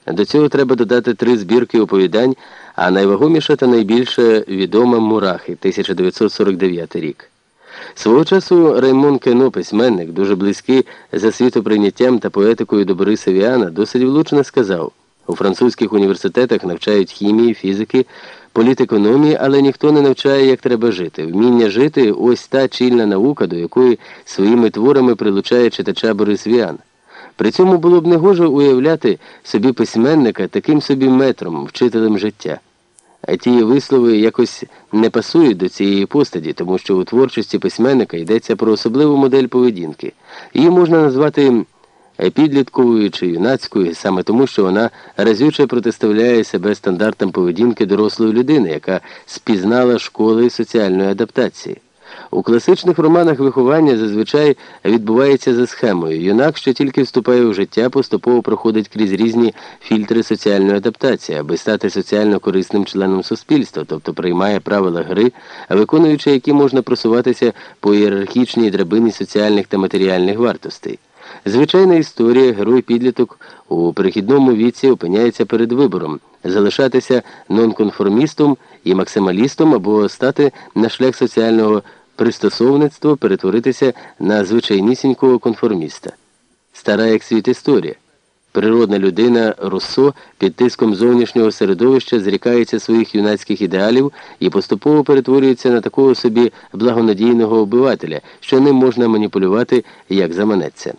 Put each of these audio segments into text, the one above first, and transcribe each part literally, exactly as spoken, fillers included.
До цього треба додати три збірки оповідань, а найвагоміша та найбільше відома «Мурахи» тисяча дев'ятсот сорок дев'ятий рік. Свого часу Раймон Кено, письменник, дуже близький за світоприйняттям та поетикою до Бориса Віана, досить влучно сказав: у французьких університетах навчають хімії, фізики, політекономії, але ніхто не навчає, як треба жити. Вміння жити – ось та чільна наука, до якої своїми творами прилучає читача Борис Віан. При цьому було б негоже уявляти собі письменника таким собі метром, вчителем життя. А ті вислови якось не пасують до цієї постаті, тому що у творчості письменника йдеться про особливу модель поведінки. Її можна назвати підлітковою чи юнацькою, саме тому, що вона разюче протиставляє себе стандартам поведінки дорослої людини, яка спізнала школи соціальної адаптації. У класичних романах виховання зазвичай відбувається за схемою. Юнак, що тільки вступає у життя, поступово проходить крізь різні фільтри соціальної адаптації, аби стати соціально корисним членом суспільства, тобто приймає правила гри, виконуючи які можна просуватися по ієрархічній драбині соціальних та матеріальних вартостей. Звичайна історія, герой-підліток у перехідному віці опиняється перед вибором – залишатися нонконформістом і максималістом або стати на шлях соціального пристосовництва, перетворитися на звичайнісінького конформіста. Стара як світ історія. Природна людина Руссо під тиском зовнішнього середовища зрікається своїх юнацьких ідеалів і поступово перетворюється на такого собі благонадійного обивателя, що ним можна маніпулювати, як заманеться.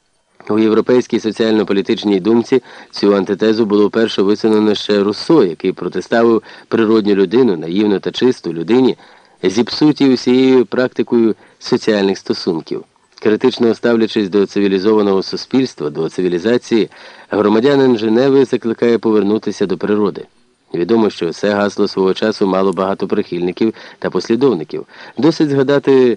У європейській соціально-політичній думці цю антитезу було вперше висунено ще Руссо, який протиставив природню людину, наївну та чисту людині, зіпсутій усією практикою соціальних стосунків. Критично ставлячись до цивілізованого суспільства, до цивілізації, громадянин Женеви закликає повернутися до природи. Відомо, що це гасло свого часу мало багато прихильників та послідовників. Досить згадати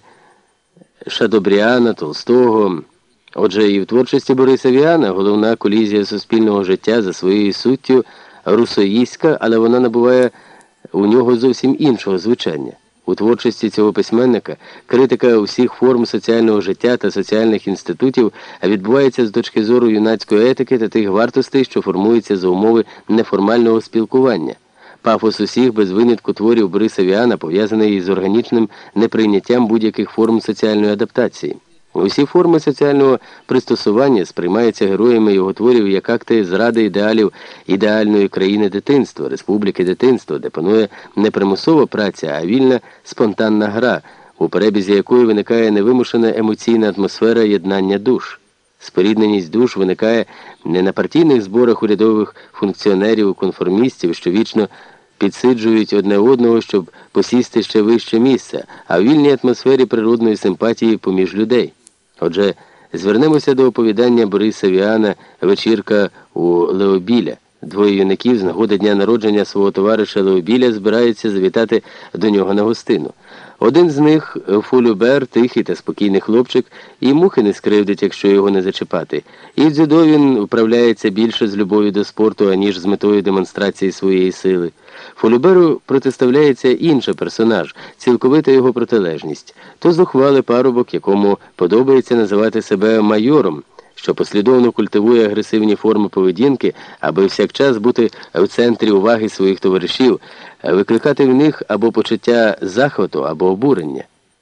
Шадобріана, Толстого. Отже, і в творчості Бориса Віана головна колізія суспільного життя за своєю суттю русоїстська, але вона набуває у нього зовсім іншого звучання. У творчості цього письменника критика усіх форм соціального життя та соціальних інститутів відбувається з точки зору юнацької етики та тих вартостей, що формуються за умови неформального спілкування. Пафос усіх без винятку творів Бориса Віана пов'язаний із органічним неприйняттям будь-яких форм соціальної адаптації. Усі форми соціального пристосування сприймаються героями його творів як акти зради ідеалів ідеальної країни дитинства, республіки дитинства, де панує не примусова праця, а вільна спонтанна гра, у перебізі якої виникає невимушена емоційна атмосфера єднання душ. Спорідненість душ виникає не на партійних зборах урядових функціонерів-конформістів, що вічно підсиджують одне одного, щоб посісти ще вище місце, а в вільній атмосфері природної симпатії поміж людей. Отже, звернемося до оповідання Бориса Віана «Вечірка у Леобіля». Двоє юнаків з нагоди дня народження свого товариша Леобіля збираються завітати до нього на гостину. Один з них – Фолюбер, тихий та спокійний хлопчик, і мухи не скривдить, якщо його не зачіпати. І в дзюдо він вправляється більше з любов'ю до спорту, аніж з метою демонстрації своєї сили. Фолюберу протиставляється інший персонаж, цілковита його протилежність. То зухвалий парубок, якому подобається називати себе майором, що послідовно культивує агресивні форми поведінки, аби всякчас бути в центрі уваги своїх товаришів, викликати в них або почуття захвату, або обурення.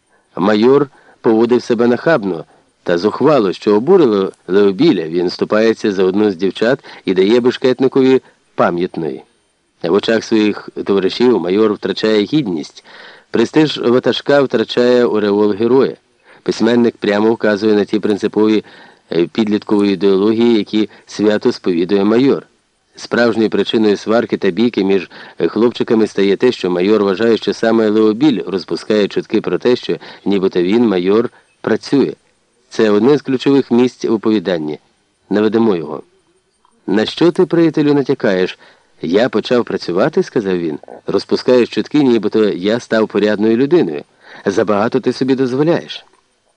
Майор поводив себе нахабно та зухвало, що обурило Леобіля, він вступається за одну з дівчат і дає бешкетникові пам'ятної. В очах своїх товаришів майор втрачає гідність, престиж ватажка втрачає ореол героя. Письменник прямо вказує на ті принципові підліткової ідеології, які свято сповідує майор. Справжньою причиною сварки та бійки між хлопчиками стає те, що майор вважає, що саме Леобіль розпускає чутки про те, що нібито він, майор, працює. Це одне з ключових місць у оповіданні. Наведемо його. «На що ти, приятелю, натякаєш? Я почав працювати, – сказав він. Розпускаєш чутки, нібито я став порядною людиною. Забагато ти собі дозволяєш».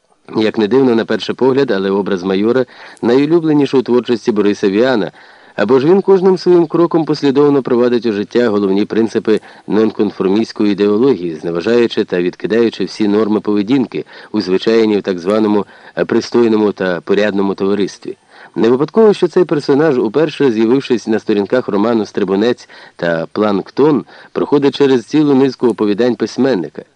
Як не дивно на перший погляд, але образ майора найулюбленіший у творчості Бориса Віана, або ж він кожним своїм кроком послідовно провадить у життя головні принципи нонконформістської ідеології, зневажаючи та відкидаючи всі норми поведінки, узвичайні в так званому пристойному та порядному товаристві. Не випадково, що цей персонаж, уперше з'явившись на сторінках роману «Стрибунець» та «Планктон», проходить через цілу низку оповідань письменника.